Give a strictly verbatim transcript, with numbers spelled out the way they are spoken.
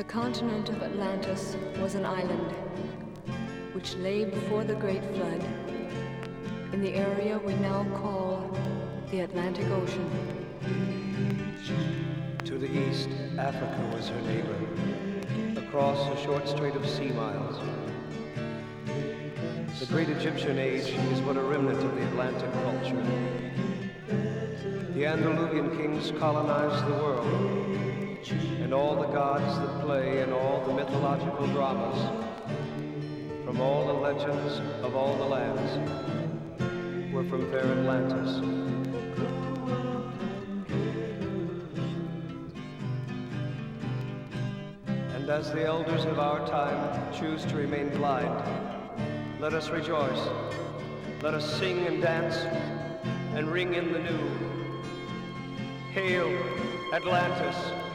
The continent of Atlantis was an island which lay before the Great Flood in the area we now call the Atlantic Ocean. To the east, Africa was her neighbor, across a short strait of sea miles. The great Egyptian age is but a remnant of the Atlantic culture. The Antediluvian kings colonized the world, and all the gods that play in all the mythological dramas, from all the legends of all the lands, were from fair Atlantis. And as the elders of our time choose to remain blind, let us rejoice, let us sing and dance, and ring in the new. Hail, Atlantis!